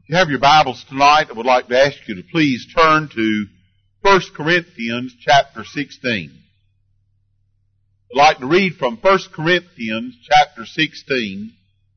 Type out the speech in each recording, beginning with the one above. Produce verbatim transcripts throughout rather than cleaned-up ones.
If you have your Bibles tonight, I would like to ask you to please turn to First Corinthians chapter sixteen. I'd like to read from First Corinthians chapter sixteen.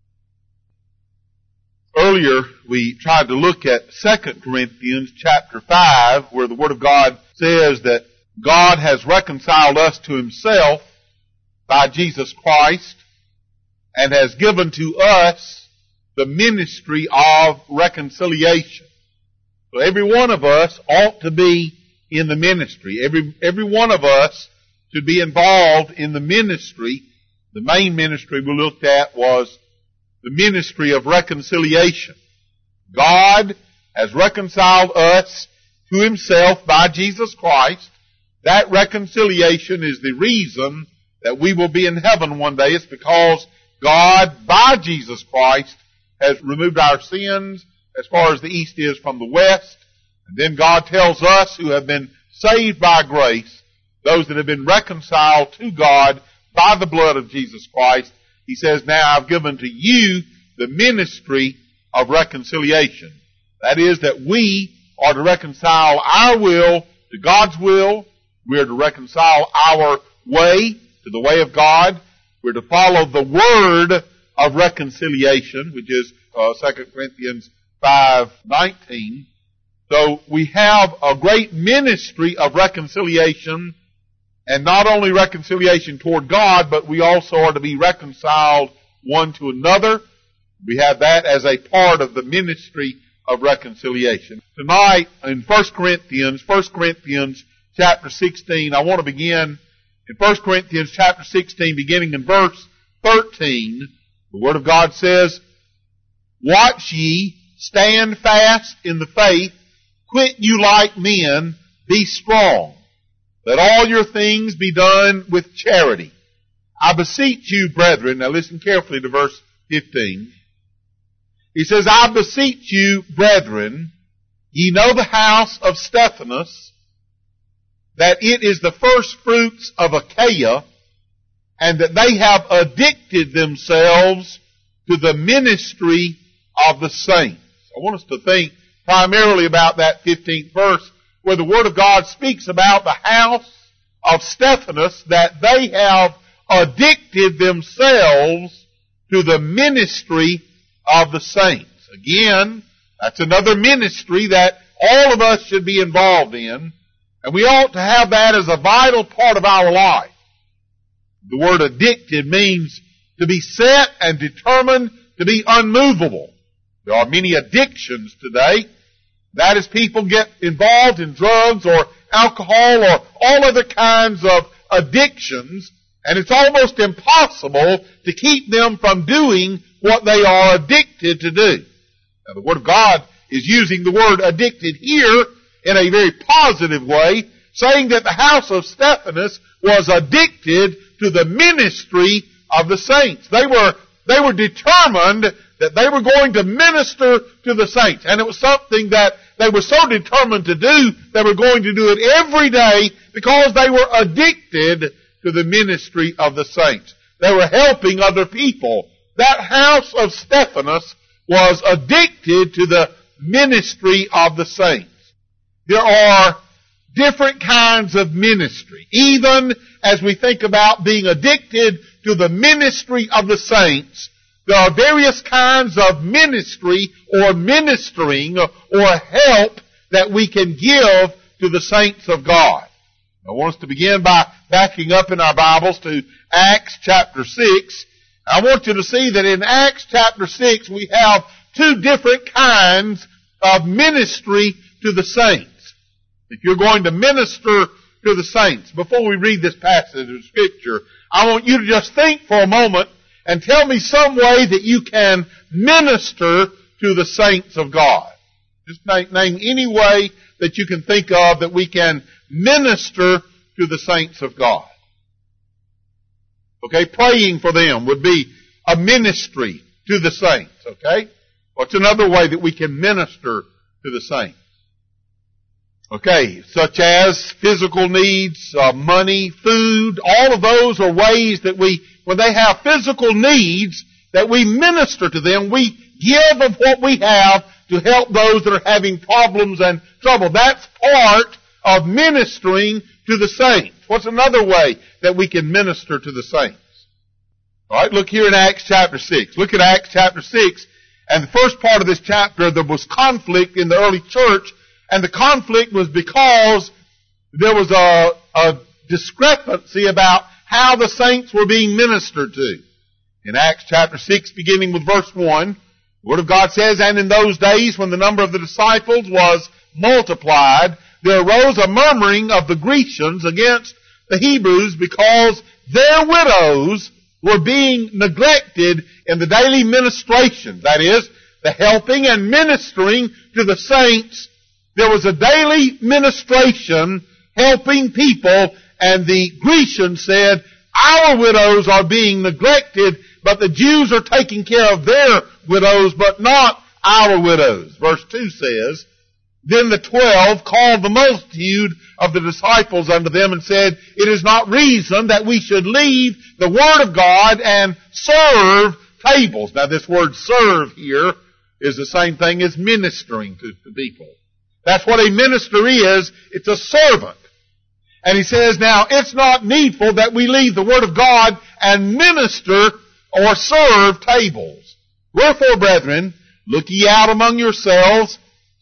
Earlier, we tried to look at Second Corinthians chapter five, where the Word of God says that God has reconciled us to Himself by Jesus Christ and has given to us the ministry of reconciliation. So every one of us ought to be in the ministry. Every, every one of us should be involved in the ministry. The main ministry we looked at was the ministry of reconciliation. God has reconciled us to Himself by Jesus Christ. That reconciliation is the reason that we will be in heaven one day. It's because God, by Jesus Christ, has removed our sins as far as the east is from the west. And then God tells us who have been saved by grace, those that have been reconciled to God by the blood of Jesus Christ, He says, now I've given to you the ministry of reconciliation. That is, that we are to reconcile our will to God's will. We are to reconcile our way to the way of God. We're to follow the word of reconciliation, which is uh, Second Corinthians five nineteen. So we have a great ministry of reconciliation, and not only reconciliation toward God, but we also are to be reconciled one to another. We have that as a part of the ministry of reconciliation. Tonight in First Corinthians, First Corinthians chapter sixteen, I want to begin in First Corinthians chapter sixteen, beginning in verse thirteen. The Word of God says, watch ye, stand fast in the faith, quit you like men, be strong. Let all your things be done with charity. I beseech you, brethren, now listen carefully to verse fifteen. He says, I beseech you, brethren, ye know the house of Stephanas, that it is the first fruits of Achaia, and that they have addicted themselves to the ministry of the saints. I want us to think primarily about that fifteenth verse, where the Word of God speaks about the house of Stephanas, that they have addicted themselves to the ministry of the saints. Again, that's another ministry that all of us should be involved in, and we ought to have that as a vital part of our life. The word addicted means to be set and determined to be unmovable. There are many addictions today. That is, people get involved in drugs or alcohol or all other kinds of addictions, and it's almost impossible to keep them from doing what they are addicted to do. Now, the Word of God is using the word addicted here in a very positive way, saying that the house of Stephanas was addicted to the ministry of the saints. They were, they were determined that they were going to minister to the saints. And it was something that they were so determined to do, they were going to do it every day because they were addicted to the ministry of the saints. They were helping other people. That house of Stephanas was addicted to the ministry of the saints. There are different kinds of ministry. Even as we think about being addicted to the ministry of the saints, there are various kinds of ministry or ministering or help that we can give to the saints of God. I want us to begin by backing up in our Bibles to Acts chapter six. I want you to see that in Acts chapter six we have two different kinds of ministry to the saints. If you're going to minister to the saints, before we read this passage of Scripture, I want you to just think for a moment and tell me some way that you can minister to the saints of God. Just name, name any way that you can think of that we can minister to the saints of God. Okay, praying for them would be a ministry to the saints, okay? What's another way that we can minister to the saints? Okay, such as physical needs, uh, money, food, all of those are ways that we, when they have physical needs, that we minister to them. We give of what we have to help those that are having problems and trouble. That's part of ministering to the saints. What's another way that we can minister to the saints? All right, look here in Acts chapter six. Look at Acts chapter six. And the first part of this chapter, there was conflict in the early church. And the conflict was because there was a, a discrepancy about how the saints were being ministered to. In Acts chapter six, beginning with verse one, the Word of God says, "And in those days when the number of the disciples was multiplied, there arose a murmuring of the Grecians against the Hebrews because their widows were being neglected in the daily ministration." That is, the helping and ministering to the saints. There was a daily ministration helping people, and the Grecians said, "Our widows are being neglected, but the Jews are taking care of their widows, but not our widows." Verse two says, "Then the twelve called the multitude of the disciples unto them and said, It is not reason that we should leave the Word of God and serve tables." Now this word serve here is the same thing as ministering to, to people. That's what a minister is. It's a servant. And he says, now, it's not needful that we leave the Word of God and minister or serve tables. "Wherefore, brethren, look ye out among yourselves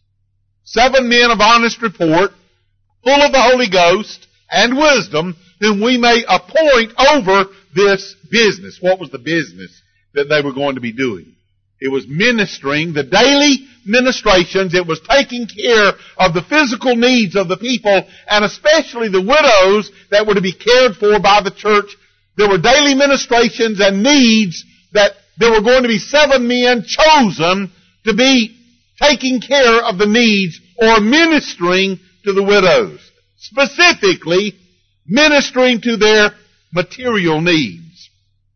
seven men of honest report, full of the Holy Ghost and wisdom, whom we may appoint over this business." What was the business that they were going to be doing? It was ministering, the daily ministrations. It was taking care of the physical needs of the people, and especially the widows that were to be cared for by the church. There were daily ministrations and needs that there were going to be seven men chosen to be taking care of the needs or ministering to the widows. Specifically, ministering to their material needs.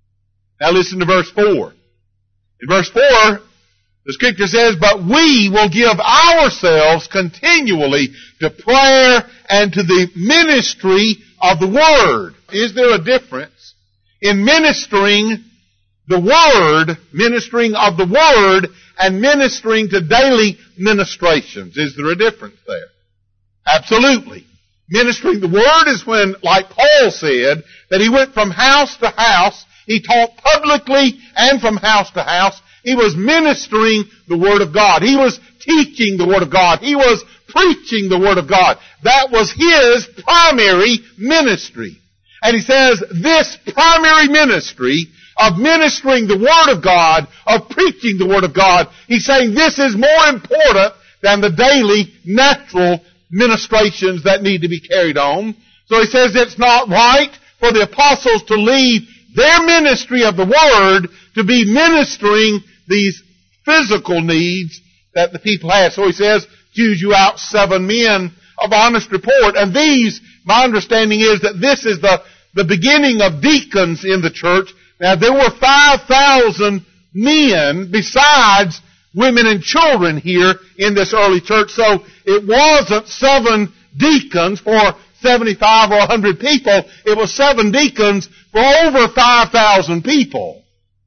Now listen to verse four. In verse four, the Scripture says, "But we will give ourselves continually to prayer and to the ministry of the Word." Is there a difference in ministering the Word, ministering of the Word, and ministering to daily ministrations? Is there a difference there? Absolutely. Ministering the Word is when, like Paul said, that he went from house to house. He taught publicly and from house to house. He was ministering the Word of God. He was teaching the Word of God. He was preaching the Word of God. That was his primary ministry. And he says this primary ministry of ministering the Word of God, of preaching the Word of God, he's saying this is more important than the daily natural ministrations that need to be carried on. So he says it's not right for the apostles to leave their ministry of the Word to be ministering these physical needs that the people had. So he says, choose you out seven men of honest report. And these, my understanding is that this is the, the beginning of deacons in the church. Now there were five thousand men besides women and children here in this early church. So it wasn't seven deacons for seventy-five or one hundred people. It was seven deacons for over five thousand people.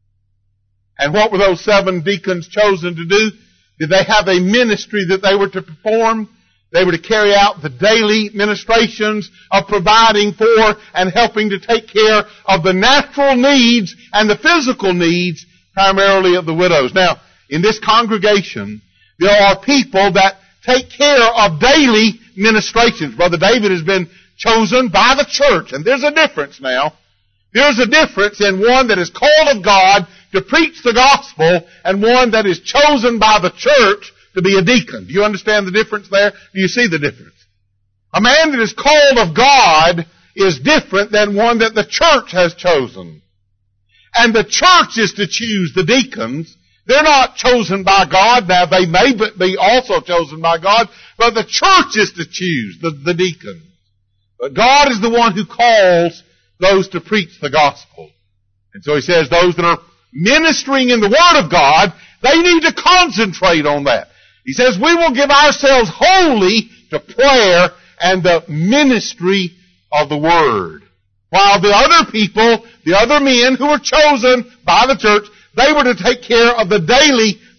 And what were those seven deacons chosen to do? Did they have a ministry that they were to perform? They were to carry out the daily ministrations of providing for and helping to take care of the natural needs and the physical needs, primarily of the widows. Now, in this congregation, there are people that take care of daily ministrations. Brother David has been chosen by the church, and there's a difference now. There's a difference in one that is called of God to preach the gospel and one that is chosen by the church to be a deacon. Do you understand the difference there? Do you see the difference? A man that is called of God is different than one that the church has chosen. And the church is to choose the deacons. They're not chosen by God. Now, they may be also chosen by God, but the church is to choose the, the deacons. But God is the one who calls those to preach the gospel. And so he says those that are ministering in the Word of God, they need to concentrate on that. He says we will give ourselves wholly to prayer and the ministry of the Word. While the other people, the other men who were chosen by the church, they were to take care of the daily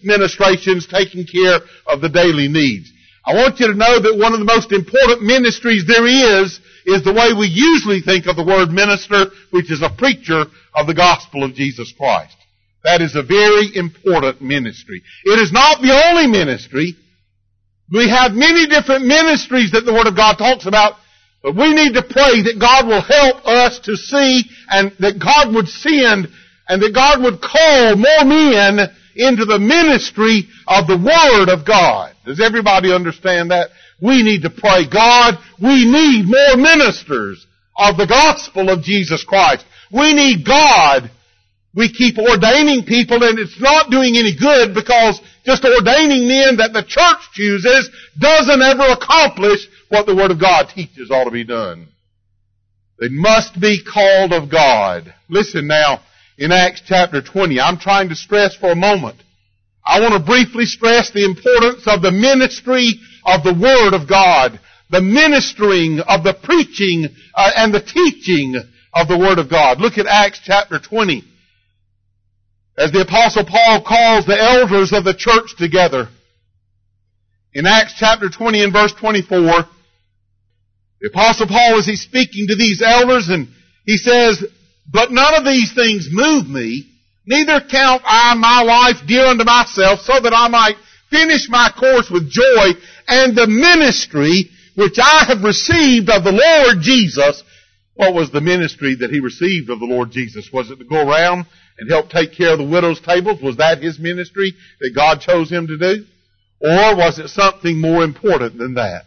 ministrations, taking care of the daily needs. I want you to know that one of the most important ministries there is, is the way we usually think of the word minister, which is a preacher of the gospel of Jesus Christ. That is a very important ministry. It is not the only ministry. We have many different ministries that the Word of God talks about, but we need to pray that God will help us to see, and that God would send, and that God would call more men into the ministry of the Word of God. Does everybody understand that? We need to pray, God, we need more ministers of the gospel of Jesus Christ. We need God. We keep ordaining people, and it's not doing any good, because just ordaining men that the church chooses doesn't ever accomplish what the Word of God teaches ought to be done. They must be called of God. Listen now, in Acts chapter twenty, I'm trying to stress for a moment. I want to briefly stress the importance of the ministry of the Word of God, the ministering of the preaching uh, and the teaching of the Word of God. Look at Acts chapter twenty. As the Apostle Paul calls the elders of the church together. In Acts chapter twenty and verse twenty-four, the Apostle Paul, as he's speaking to these elders, and he says, "But none of these things move me, neither count I my life dear unto myself, so that I might finish my course with joy, and the ministry which I have received of the Lord Jesus." What was the ministry that he received of the Lord Jesus? Was it to go around and help take care of the widows' tables? Was that his ministry that God chose him to do? Or was it something more important than that?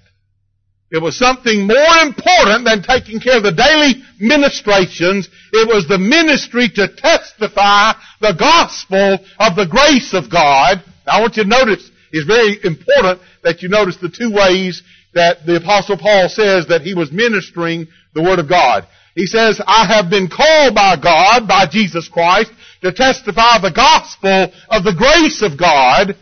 It was something more important than taking care of the daily ministrations. It was the ministry to testify the gospel of the grace of God. Now I want you to notice, it's very important that you notice the two ways that the Apostle Paul says that he was ministering the Word of God. He says, "I have been called by God, by Jesus Christ, to testify the gospel of the grace of God.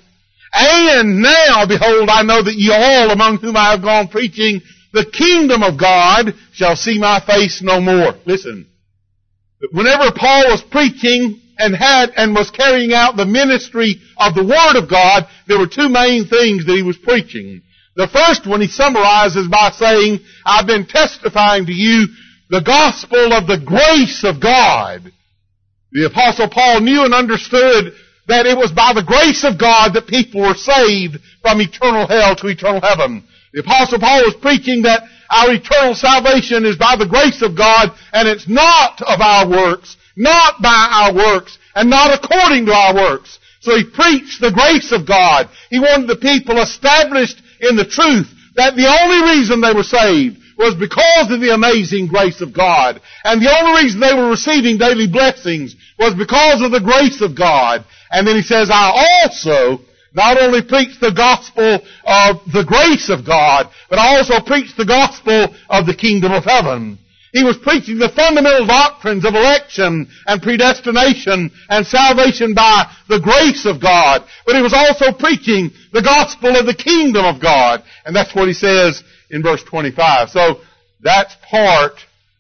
And now, behold, I know that ye all among whom I have gone preaching the kingdom of God shall see my face no more." Listen. Whenever Paul was preaching and had and was carrying out the ministry of the Word of God, there were two main things that he was preaching. The first one he summarizes by saying, "I've been testifying to you the gospel of the grace of God." The Apostle Paul knew and understood that it was by the grace of God that people were saved from eternal hell to eternal heaven. The Apostle Paul was preaching that our eternal salvation is by the grace of God, and it's not of our works, not by our works, and not according to our works. So he preached the grace of God. He wanted the people established in the truth that the only reason they were saved was because of the amazing grace of God. And the only reason they were receiving daily blessings was because of the grace of God. And then he says, "I also not only preach the gospel of the grace of God, but I also preach the gospel of the kingdom of heaven." He was preaching the fundamental doctrines of election and predestination and salvation by the grace of God. But he was also preaching the gospel of the kingdom of God. And that's what he says in verse twenty-five. So that's part,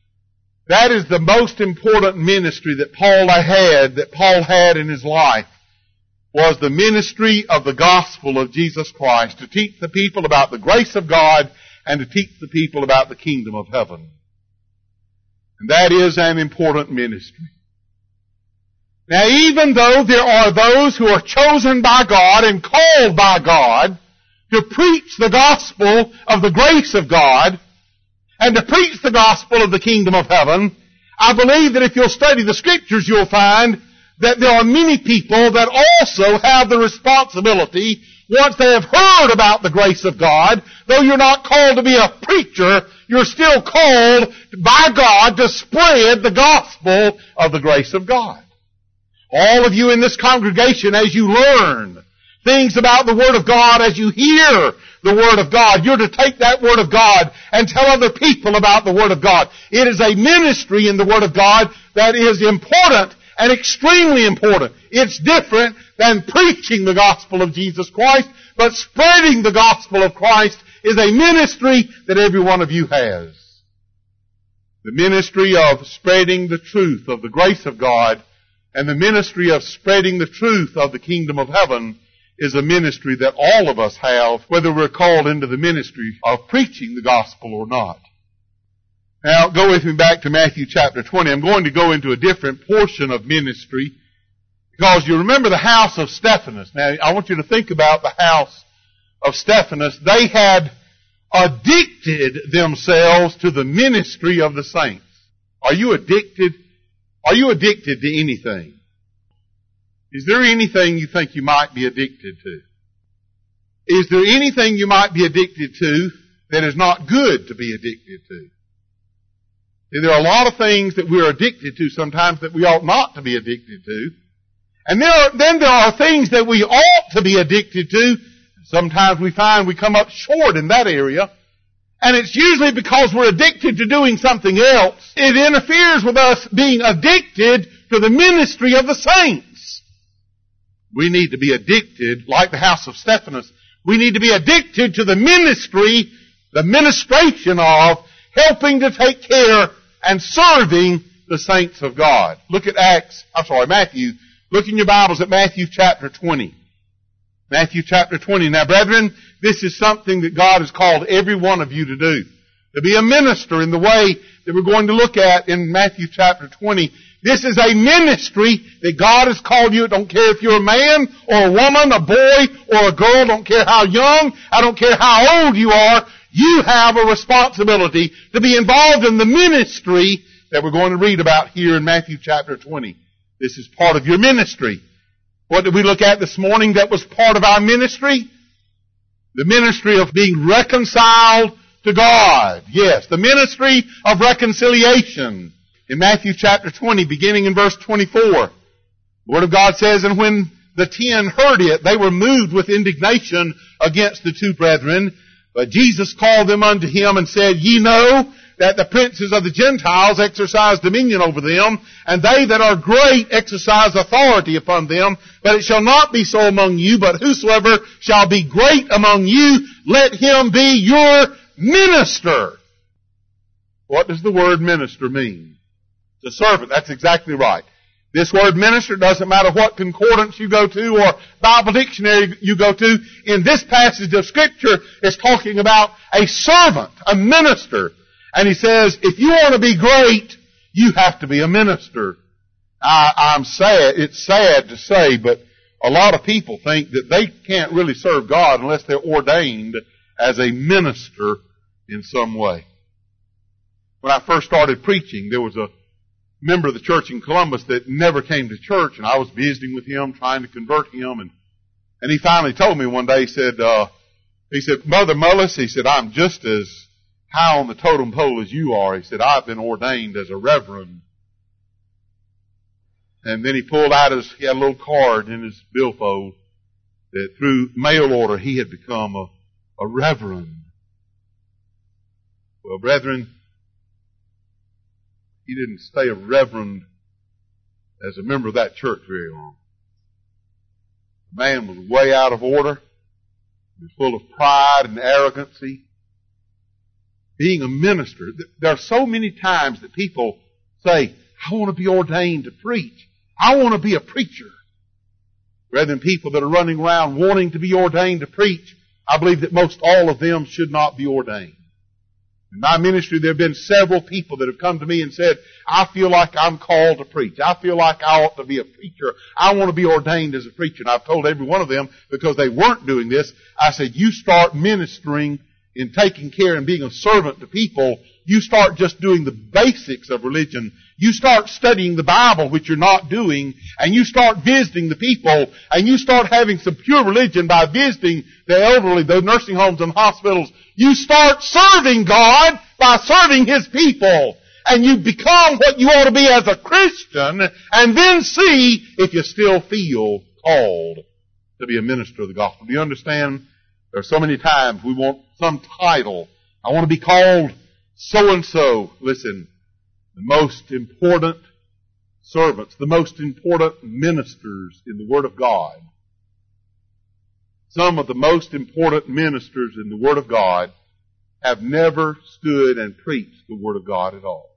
that is the most important ministry that Paul had, that Paul had in his life, was the ministry of the gospel of Jesus Christ, to teach the people about the grace of God and to teach the people about the kingdom of heaven. And that is an important ministry. Now, even though there are those who are chosen by God and called by God to preach the gospel of the grace of God and to preach the gospel of the kingdom of heaven, I believe that if you'll study the Scriptures, you'll find that there are many people that also have the responsibility, once they have heard about the grace of God, though you're not called to be a preacher, you're still called by God to spread the gospel of the grace of God. All of you in this congregation, as you learn things about the Word of God, as you hear the Word of God, you're to take that Word of God and tell other people about the Word of God. It is a ministry in the Word of God that is important and extremely important. It's different than preaching the gospel of Jesus Christ, but spreading the gospel of Christ is a ministry that every one of you has. The ministry of spreading the truth of the grace of God and the ministry of spreading the truth of the kingdom of heaven is a ministry that all of us have, whether we're called into the ministry of preaching the gospel or not. Now, go with me back to Matthew chapter twenty. I'm going to go into a different portion of ministry because you remember the house of Stephanus. Now, I want you to think about the house of Stephanus. They had addicted themselves to the ministry of the saints. Are you addicted? Are you addicted to anything? Is there anything you think you might be addicted to? Is there anything you might be addicted to that is not good to be addicted to? There are a lot of things that we're addicted to sometimes that we ought not to be addicted to. And there are, then there are things that we ought to be addicted to. Sometimes we find we come up short in that area. And it's usually because we're addicted to doing something else. It interferes with us being addicted to the ministry of the saints. We need to be addicted, like the house of Stephanus, we need to be addicted to the ministry, the ministration of helping to take care and serving the saints of God. Look at Acts, I'm sorry, Matthew. Look in your Bibles at Matthew chapter twenty. Matthew chapter twenty. Now, brethren, this is something that God has called every one of you to do. To be a minister in the way that we're going to look at in Matthew chapter twenty. This is a ministry that God has called you. I don't care if you're a man or a woman, a boy or a girl. I don't care how young. I don't care how old you are. You have a responsibility to be involved in the ministry that we're going to read about here in Matthew chapter twenty. This is part of your ministry. What did we look at this morning that was part of our ministry? The ministry of being reconciled to God. Yes, the ministry of reconciliation. In Matthew chapter twenty, beginning in verse twenty-four, the Word of God says, "And when the ten heard it, they were moved with indignation against the two brethren. But Jesus called them unto him and said, Ye know that the princes of the Gentiles exercise dominion over them, and they that are great exercise authority upon them. But it shall not be so among you, but whosoever shall be great among you, let him be your minister." What does the word minister mean? It's a servant. That's exactly right. This word minister, doesn't matter what concordance you go to or Bible dictionary you go to. In this passage of Scripture, it's talking about a servant, a minister. And he says, if you want to be great, you have to be a minister. I, I'm sad, it's sad to say, but a lot of people think that they can't really serve God unless they're ordained as a minister in some way. When I first started preaching, there was a member of the church in Columbus that never came to church, and I was visiting with him, trying to convert him, and and he finally told me one day, he said, uh, he said, Brother Mullis, he said, I'm just as high on the totem pole as you are. He said, I've been ordained as a reverend. And then he pulled out his, he had a little card in his billfold that through mail order he had become a, a reverend. Well, brethren, he didn't stay a reverend as a member of that church very long. The man was way out of order. He was full of pride and arrogancy. Being a minister, there are so many times that people say, I want to be ordained to preach. I want to be a preacher. Rather than people that are running around wanting to be ordained to preach, I believe that most all of them should not be ordained. In my ministry, there have been several people that have come to me and said, I feel like I'm called to preach. I feel like I ought to be a preacher. I want to be ordained as a preacher. And I've told every one of them, because they weren't doing this, I said, you start ministering in taking care and being a servant to people. You start just doing the basics of religion. You start studying the Bible, which you're not doing, and you start visiting the people, and you start having some pure religion by visiting the elderly, the nursing homes and hospitals. You start serving God by serving His people. And you become what you ought to be as a Christian, and then see if you still feel called to be a minister of the gospel. Do you understand? There are so many times we want some title. I want to be called so-and-so. Listen, the most important servants, the most important ministers in the Word of God, some of the most important ministers in the Word of God have never stood and preached the Word of God at all.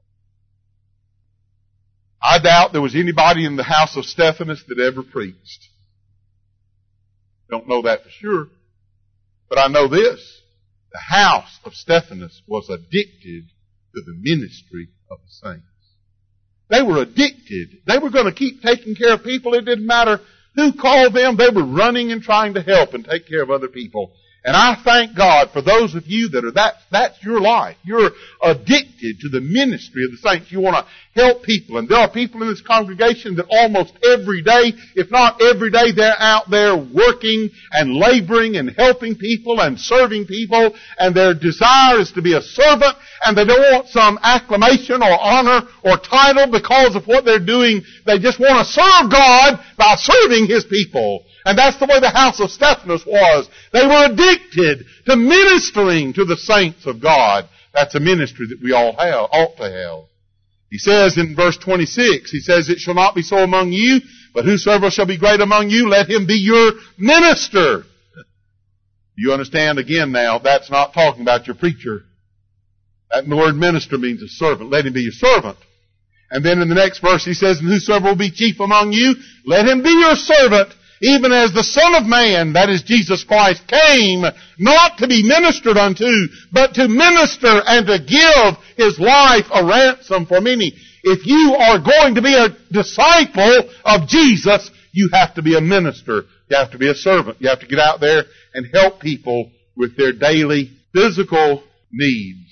I doubt there was anybody in the house of Stephanus that ever preached. Don't know that for sure. But I know this. The house of Stephanus was addicted to the ministry of the saints. They were addicted. They were going to keep taking care of people. It didn't matter who called them. They were running and trying to help and take care of other people. And I thank God for those of you that are that, that's your life. You're addicted to the ministry of the saints. You want to help people. And there are people in this congregation that almost every day, if not every day, they're out there working and laboring and helping people and serving people. And their desire is to be a servant. And they don't want some acclamation or honor or title because of what they're doing. They just want to serve God by serving His people. And that's the way the house of Stephanus was. They were addicted to ministering to the saints of God. That's a ministry that we all have, ought to have. He says in verse twenty-six, he says, "It shall not be so among you, but whosoever shall be great among you, let him be your minister." You understand again now, that's not talking about your preacher. That word minister means a servant. Let him be your servant. And then in the next verse he says, "And whosoever will be chief among you, let him be your servant. Even as the Son of Man," that is Jesus Christ, "came not to be ministered unto, but to minister and to give His life a ransom for many." If you are going to be a disciple of Jesus, you have to be a minister. You have to be a servant. You have to get out there and help people with their daily physical needs.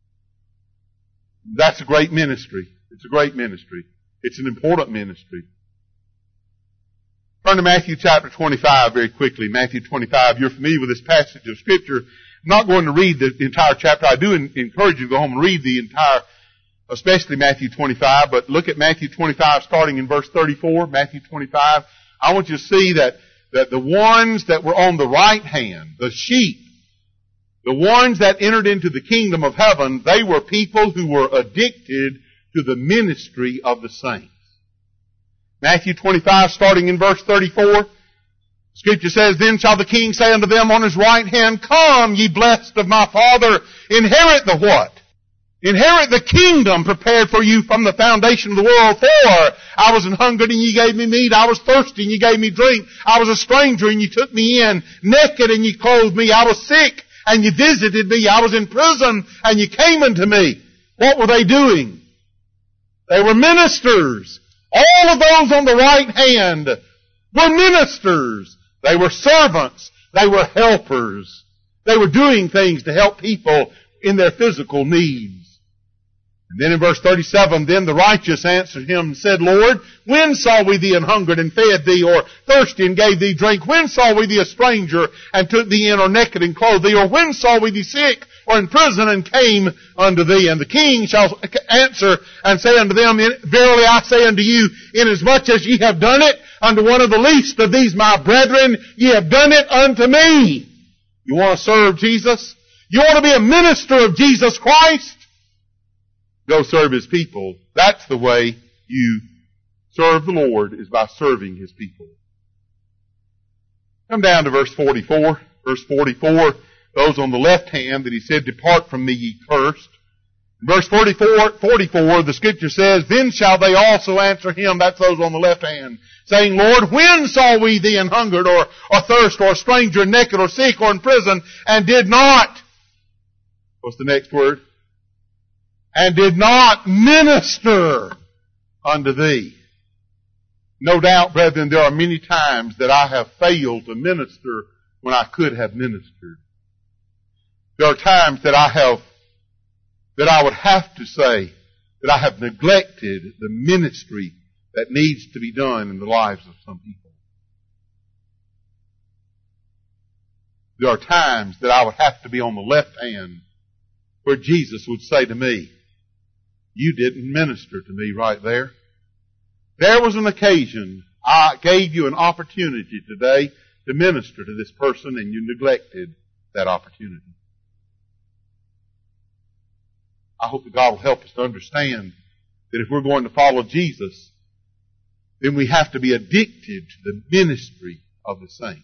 That's a great ministry. It's a great ministry. It's an important ministry. Turn to Matthew chapter twenty-five very quickly. Matthew twenty-five. You're familiar with this passage of Scripture. I'm not going to read the entire chapter. I do encourage you to go home and read the entire, especially Matthew twenty-five. But look at Matthew twenty-five starting in verse thirty-four. Matthew twenty-five. I want you to see that, that the ones that were on the right hand, the sheep, the ones that entered into the kingdom of heaven, they were people who were addicted to the ministry of the saints. Matthew twenty-five, starting in verse thirty-four, Scripture says, "Then shall the king say unto them on his right hand, Come, ye blessed of my Father, inherit the what? Inherit the kingdom prepared for you from the foundation of the world. For I was an hungered, and ye gave me meat. I was thirsty, and ye gave me drink. I was a stranger, and ye took me in. Naked, and ye clothed me. I was sick, and ye visited me. I was in prison, and ye came unto me." What were they doing? They were ministers. All of those on the right hand were ministers. They were servants. They were helpers. They were doing things to help people in their physical needs. And then in verse thirty-seven, "Then the righteous answered him and said, Lord, when saw we thee an hungered and fed thee, or thirsty and gave thee drink? When saw we thee a stranger and took thee in, or naked and clothed thee? Or when saw we thee sick or in prison and came unto thee? And the king shall answer and say unto them, Verily I say unto you, inasmuch as ye have done it unto one of the least of these my brethren, ye have done it unto me." You want to serve Jesus? You want to be a minister of Jesus Christ? Go serve His people. That's the way you serve the Lord, is by serving His people. Come down to verse forty-four. Verse forty-four, those on the left hand that He said, "Depart from me, ye cursed." In verse forty-four, forty-four, the Scripture says, "Then shall they also answer Him," that's those on the left hand, saying, "Lord, when saw we Thee an hungered, or, or thirst, or a stranger, naked, or sick, or in prison, and did not," what's the next word? "And did not minister unto Thee." No doubt, brethren, there are many times that I have failed to minister when I could have ministered. There are times that I have, that I would have to say that I have neglected the ministry that needs to be done in the lives of some people. There are times that I would have to be on the left hand where Jesus would say to me, "You didn't minister to me right there. There was an occasion I gave you an opportunity today to minister to this person, and you neglected that opportunity." I hope that God will help us to understand that if we're going to follow Jesus, then we have to be addicted to the ministry of the saints.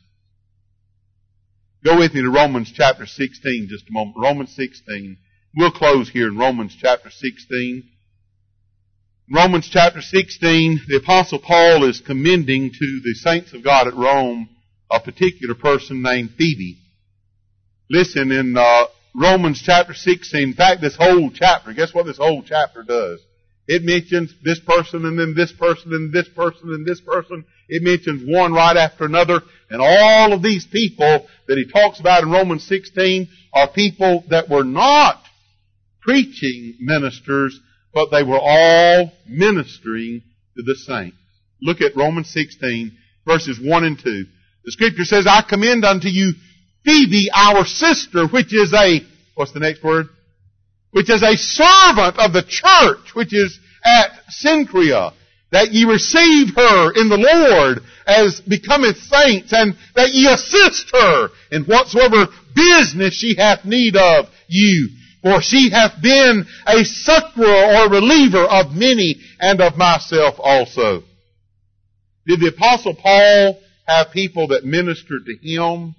Go with me to Romans chapter sixteen just a moment. Romans sixteen. We'll close here in Romans chapter sixteen. In Romans chapter sixteen, the Apostle Paul is commending to the saints of God at Rome a particular person named Phoebe. Listen, in uh, Romans chapter sixteen, in fact, this whole chapter, guess what this whole chapter does? It mentions this person and then this person and this person and this person. It mentions one right after another. And all of these people that he talks about in Romans sixteen are people that were not preaching ministers, but they were all ministering to the saints. Look at Romans sixteen, verses one and two. The Scripture says, I commend unto you Phoebe, our sister, which is a, what's the next word? Which is a servant of the church, which is at Cenchrea, that ye receive her in the Lord as becometh saints, and that ye assist her in whatsoever business she hath need of you. For she hath been a succorer or reliever of many, and of myself also. Did the Apostle Paul have people that ministered to him?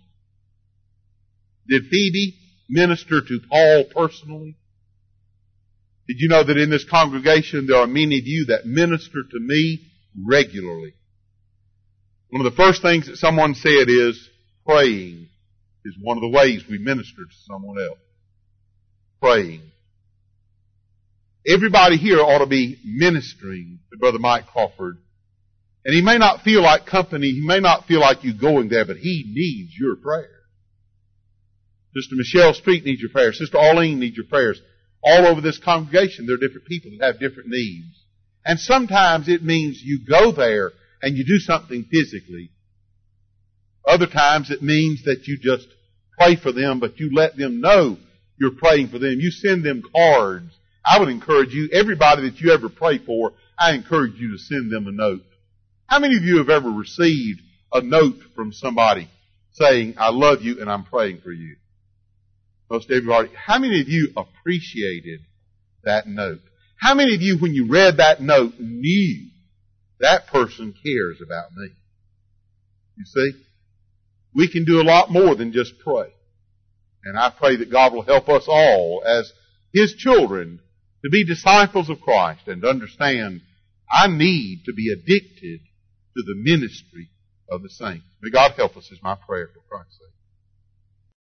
Did Phoebe minister to Paul personally? Did you know that in this congregation there are many of you that minister to me regularly? One of the first things that someone said is, praying is one of the ways we minister to someone else. Praying. Everybody here ought to be ministering to Brother Mike Crawford. And he may not feel like company, he may not feel like you going there, but he needs your prayer. Sister Michelle Street needs your prayers. Sister Arlene needs your prayers. All over this congregation, there are different people that have different needs. And sometimes it means you go there and you do something physically. Other times it means that you just pray for them, but you let them know you're praying for them. You send them cards. I would encourage you, everybody that you ever pray for, I encourage you to send them a note. How many of you have ever received a note from somebody saying, I love you and I'm praying for you? Most everybody. How many of you appreciated that note? How many of you, when you read that note, knew that person cares about me? You see? We can do a lot more than just pray. And I pray that God will help us all as His children to be disciples of Christ and understand I need to be addicted to the ministry of the saints. May God help us is my prayer for Christ's sake.